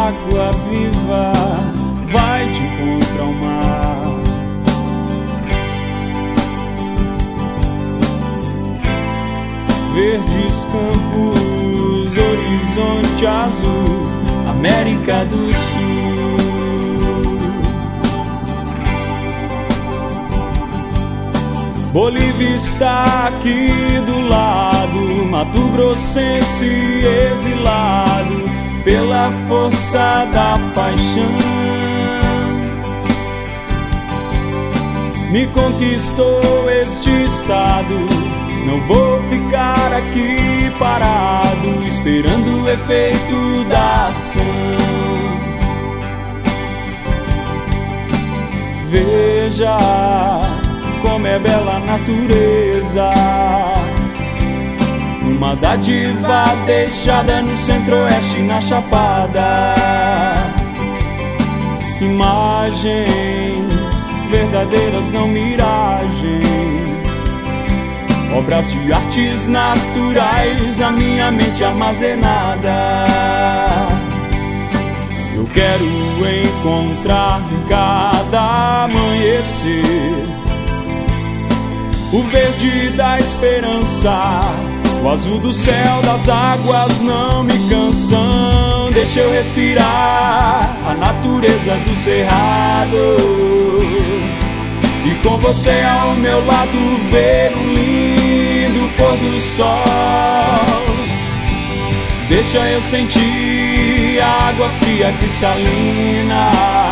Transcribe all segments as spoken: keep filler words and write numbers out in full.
água viva vai de encontro ao mar. Verdes campos, horizonte azul, América do Sul. Bolívia está aqui do lado, Mato Grossense exilado pela força da paixão. Me conquistou este estado, não vou ficar aqui parado, esperando o efeito da ação. Veja como é bela a natureza, uma dádiva deixada no centro-oeste, na Chapada. Imagens verdadeiras, não miragens, obras de artes naturais na minha mente armazenada. Eu quero encontrar em cada amanhecer o verde da esperança, o azul do céu, das águas não me cansam. Deixa eu respirar a natureza do cerrado, e com você ao meu lado ver um lindo pôr do sol. Deixa eu sentir a água fria cristalina,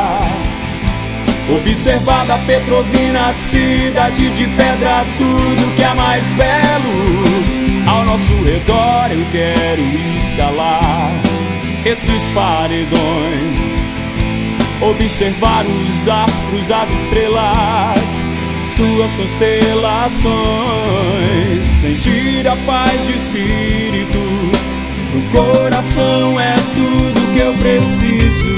observar da Petrovina, cidade de pedra, tudo que é mais belo ao nosso redor. Eu quero escalar esses paredões, observar os astros, as estrelas, suas constelações, sentir a paz de espírito no coração, é tudo que eu preciso.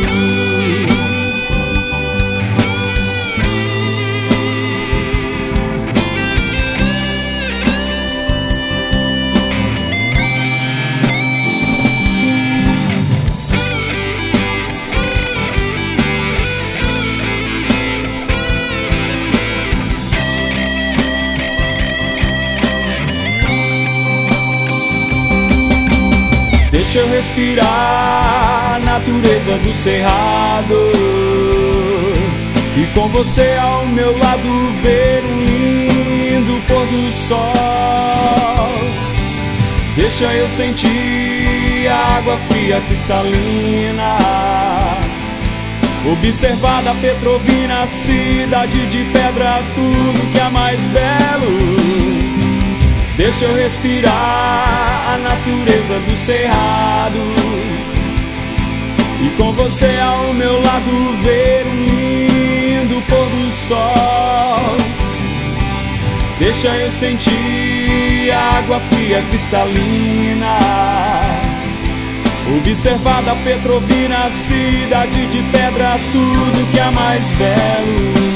Deixa eu respirar a natureza do cerrado, e com você ao meu lado ver um lindo pôr do sol. Deixa eu sentir a água fria cristalina, observar da Petrovina, cidade de pedra, tudo que é mais belo. Deixa eu respirar a natureza do cerrado, e com você ao meu lado ver um lindo pôr do sol. Deixa eu sentir a água fria cristalina, observar da Petrovina, cidade de pedra, tudo que é mais belo.